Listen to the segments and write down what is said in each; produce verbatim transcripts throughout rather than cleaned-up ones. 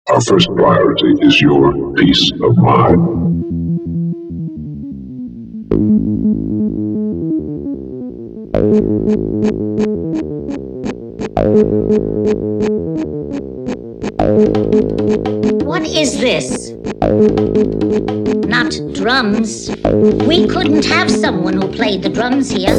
Our first priority is your peace of mind. What is this? Not drums. We couldn't have someone who played the drums here.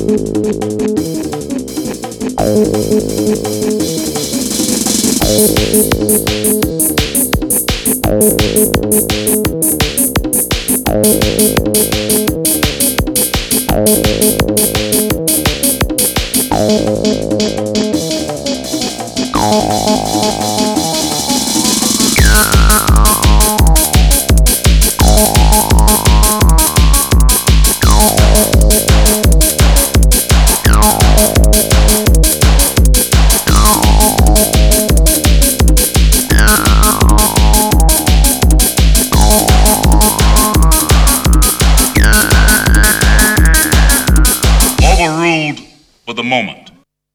Overruled for the moment.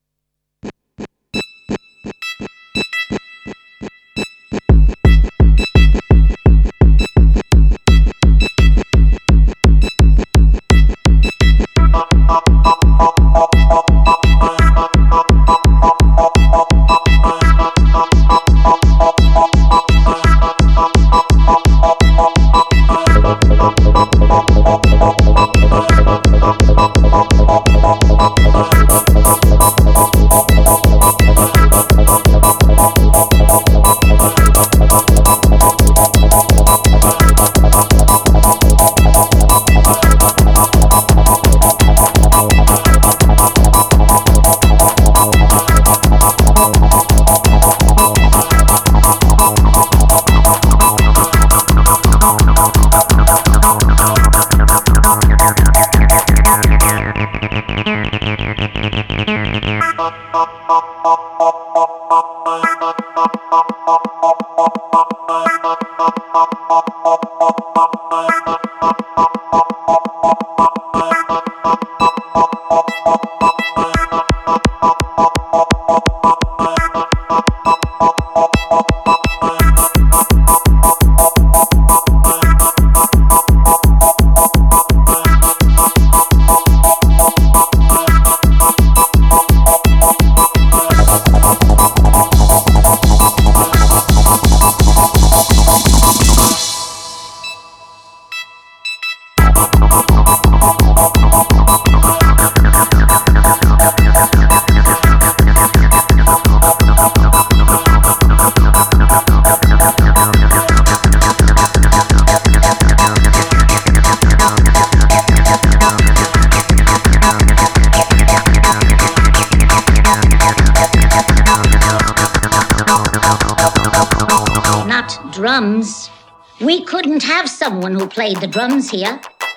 Drums. We couldn't have someone who played the drums here.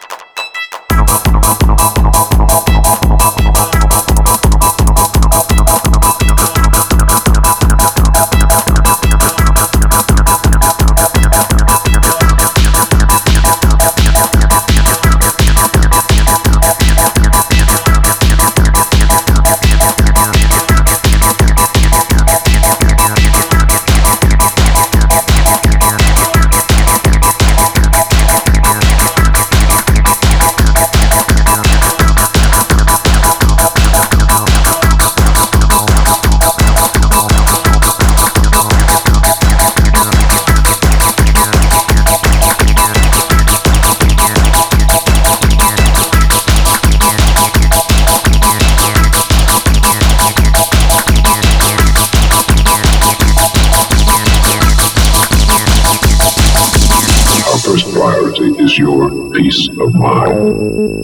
First priority is your peace of mind.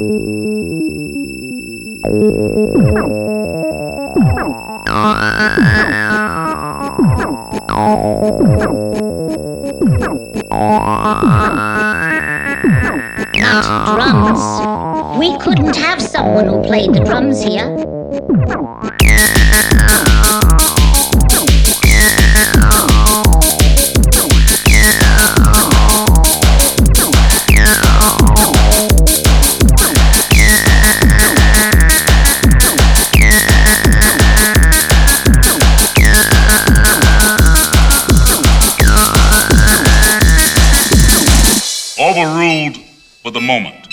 Not drums. We couldn't have someone who played the drums here. Yeah. overruled for the moment.